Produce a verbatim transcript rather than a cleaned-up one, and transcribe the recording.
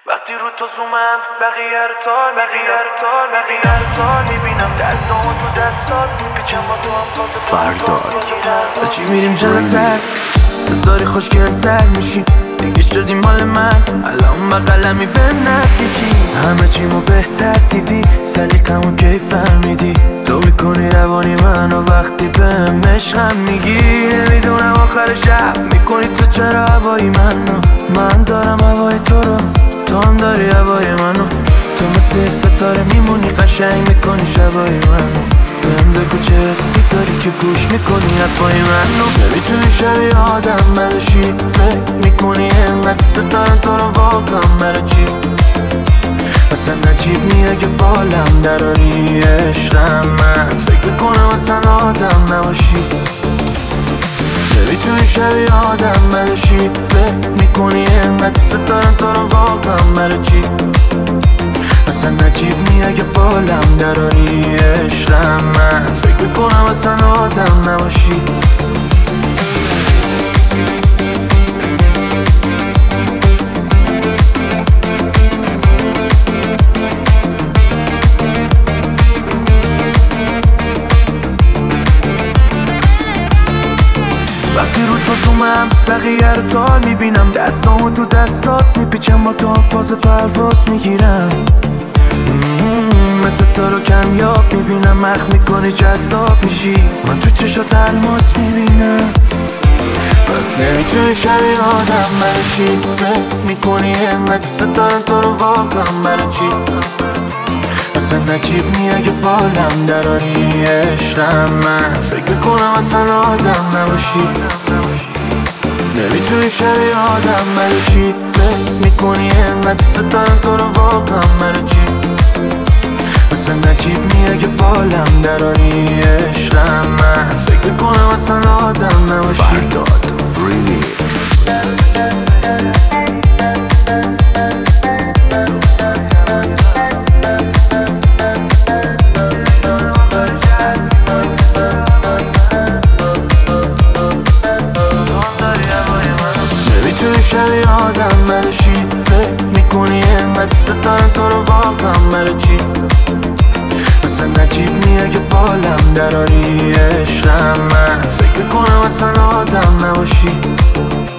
وقتی رو تو زومم بقیه رو تال بقیه رو تال بقیه رو تال میبینم دستامو تو دستات میپیچم با تو هم فاز فرداد بچی میریم جلو تکس تو داری خوشگلتر میشی دیگه شدی مال من الان با قلمی به نزدیکی همه چیمو بهتر دیدی سلیقمو کی فهمیدی تو میکنی روانی منو وقتی بهم عشقم میگی نمیدونم آخر شب میکنی تو چرا هوایی منو من دارم هوای تو رو تو هم داری هوای منو تو مثل ستاره میمونی قشنگ میکنی شبای منو بهم بگو چه حسی داری که گوش میکنی حرفای منو نمیتونی شبیه آدم بشی فکر میکنی اینقدر ستاره تو رو واقعا برای چی اصلا نجیب نی اگه بالم دراری عشقم من فکر میکنم اصلا آدم نباشی نمیتونی شبیه آدم بشی فکر میکنی اینقدر ستاره تو رو واقعا برای چی اصلا نجیب نی اگه بالم دراری عشقم من فکر میکنم اصلا آدم نباشی وقتی رو تو زومم بقیه رو تال میبینم دستامو تو دستات میپیچم با تو هم فاز پرواز میگیرم مثل تو رو کمیاب میبینم مخ میکنی جذاب میشی من تو چشات الماس میبینم پس نمیتونی شبیه آدم بشی فکر میکنی اینقدر ستاره تو رو واقعا برای چی اصلا نجیب نی اگه بالم دراری عشقم من فکر میکنم اصلا آدم نباشی نمیتونی شبیه آدم بشی فکر میکنی اینقدر ستاره تو رو واقعا برای چی اصلا نجیب نی اگه بالم دراری عشقم من فکر میکنم اصلا آدم نباشی فرداد ریمیکس نمیتونی شبیه آدم بشی فکر میکنی اینقدر ستاره تو رو واقعا برای چی اصلا نجیب نی اگه بالم دراری عشقم من فکر میکنم اصلا آدم نباشی